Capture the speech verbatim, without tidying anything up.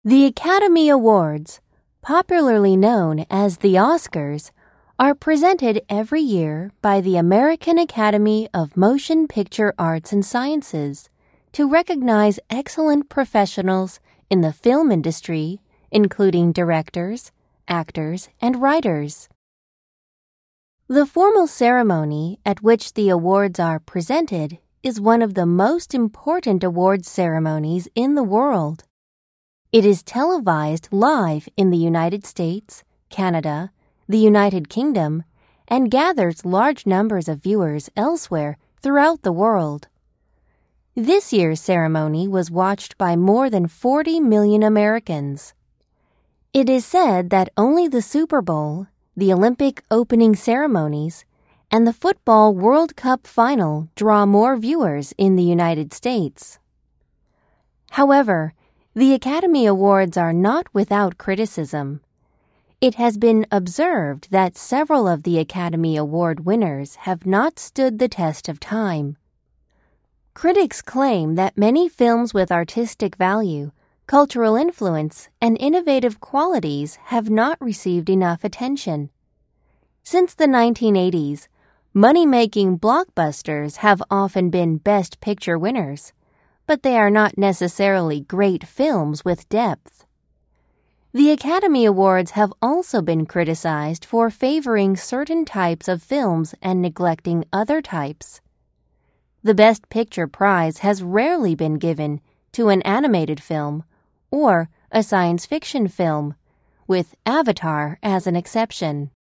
The Academy Awards, popularly known as the Oscars, are presented every year by the American Academy of Motion Picture Arts and Sciences to recognize excellent professionals in the film industry, including directors, actors, and writers. The formal ceremony at which the awards are presented is one of the most important awards ceremonies in the world. It is televised live in the United States, Canada, the United Kingdom, and gathers large numbers of viewers elsewhere throughout the world. This year's ceremony was watched by more than forty million Americans. It is said that only the Super Bowl, the Olympic opening ceremonies, and the Football World Cup final draw more viewers in the United States. However, the Academy Awards are not without criticism. It has been observed that several of the Academy Award winners have not stood the test of time. Critics claim that many films with artistic value, cultural influence, and innovative qualities have not received enough attention. Since the nineteen eighties, money-making blockbusters have often been Best Picture winners, but they are not necessarily great films with depth. The Academy Awards have also been criticized for favoring certain types of films and neglecting other types. The Best Picture prize has rarely been given to an animated film or a science fiction film, with Avatar as an exception.